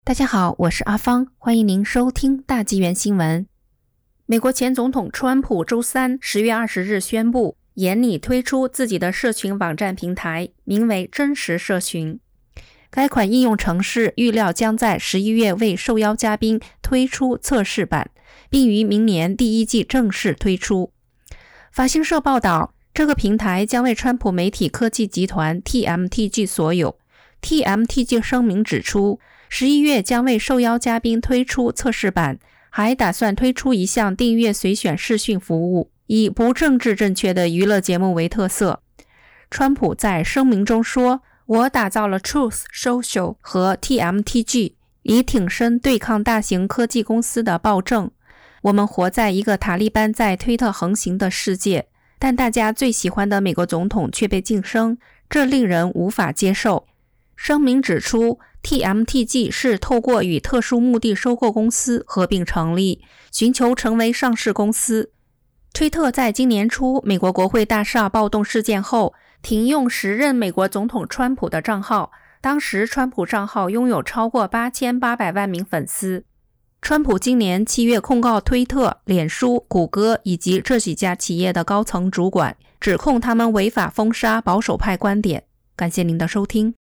大家好，我是阿芳，欢迎您收听大纪元新闻。美国前总统川普周三10月20日宣布，研拟推出自己的社群网站平台，名为真实社群。该款应用程式预料将在11月为受邀嘉宾推出测试版，并于明年第一季正式推出。法新社报道，这个平台将为川普媒体科技集团 TMTG 所有。TMTG 声明指出，11月将为受邀嘉宾推出测试版，还打算推出一项订阅随选视讯服务，以不政治正确的娱乐节目为特色。川普在声明中说，我打造了 Truth Social 和 TMTG， 以挺身对抗大型科技公司的暴政。我们活在一个塔利班在推特横行的世界，但大家最喜欢的美国总统却被晋升，这令人无法接受。声明指出， TMTG 是透过与特殊目的收购公司合并成立，寻求成为上市公司。推特在今年初美国国会大厦暴动事件后，停用时任美国总统川普的账号，当时川普账号拥有超过8800万名粉丝。川普今年7月控告推特、脸书、谷歌以及这几家企业的高层主管，指控他们违法封杀保守派观点。感谢您的收听。